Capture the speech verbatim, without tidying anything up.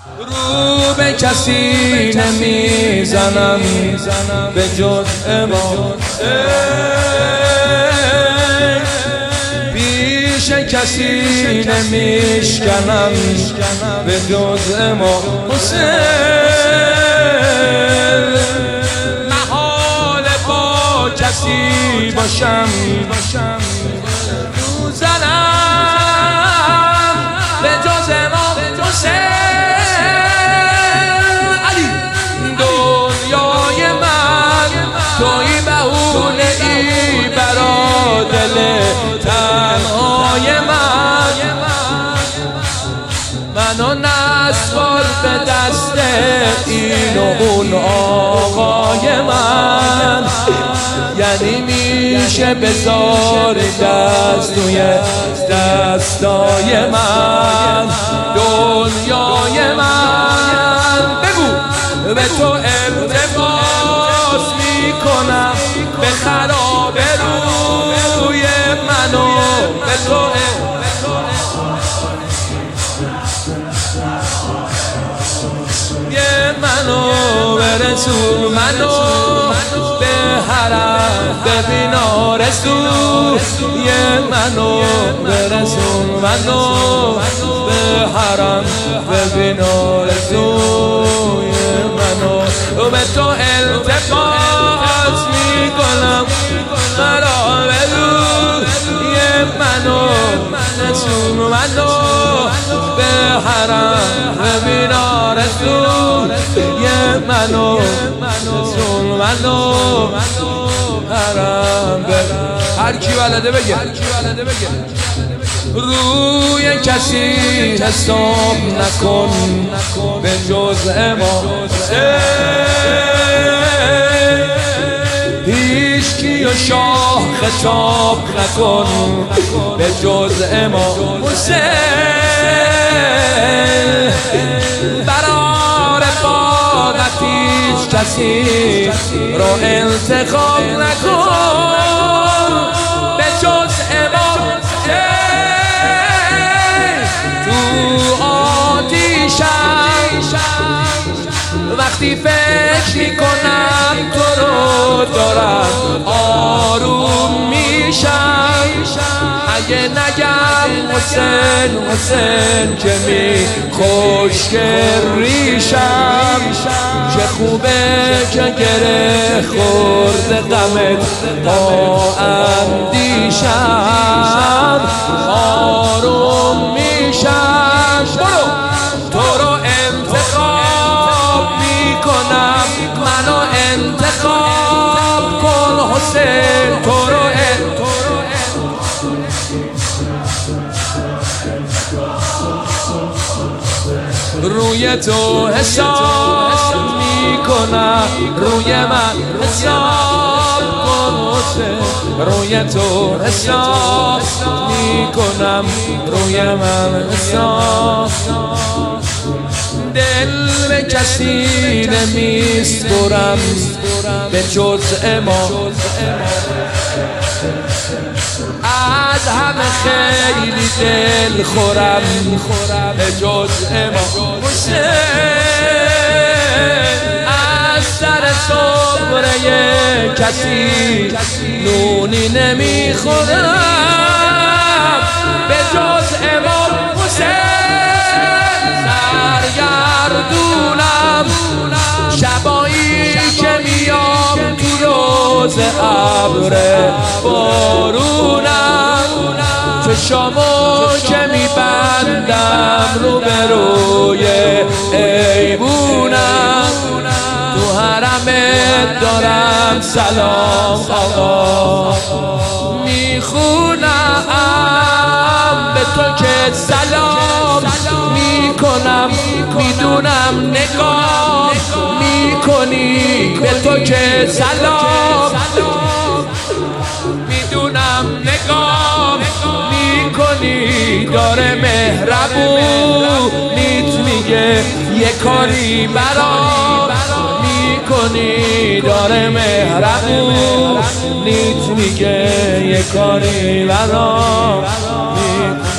رو به کسی نمیزنم به جز امام پیش کسی نمیشکنم به جز امام حسین. محال با کسی باشم زنم به جز امام حسین. توی بهونه ای برا دل تنهای من، منو نسپار به دست این و اون آقای من. یعنی میشه بذار دست توی دستای من. دنیای من بگو به تو التفات میکنم، به خراب روی منو به تو یه منو برسون، منو به حرم ببین آرزو. یه منو برسون، منو به حرم ببین آرزو. یه منو به تو التفات میکنم، خراب روی یه منو برسون، منو به حرم ببین آرزو. یه منو برسون، منو حرم ببین. هر کی بلده بگه، روی کسی حساب نکن به جز امام هیچ کیو شاه خطاب نکن به جز امام حسین. برا رفاقت هیچ کسی رو انتخاب نکن به جز امام حسین. تو آتیشم وقتی فکر میکنم تو رو دارم آروم میشم. اگه نگم حسین حسین که می خشک ریشم. چه خوبه که گره خورد غمت با اندیشم. آروم میشم، برو تو رو انتخاب میکنم، منو انتخاب کن حسین. تو رو روی تو حساب میکنم، روی من حساب کن حسین. روی تو حساب میکنم، روی من حساب. دل به کسی نمیسپرم به جز امام. از همه خیلی دل خورم به جز امام حسین. از سر صبره کسی نونی نمیخورم به جز امام حسین. سرگردونم شبایی که میام تو روز ابر بارونم. چشامو که میبندم رو به روی ایوونم. تو حرمت دارم سلام آقا میخونم به تو که سلام میکنم. میدونم نگاه میکنی به تو که سلام. میدونم نگاه میکنی داره مهربونیت میگه یه کاری برام میکنی. داره مهربونیت میگه یه کاری برام میکنی.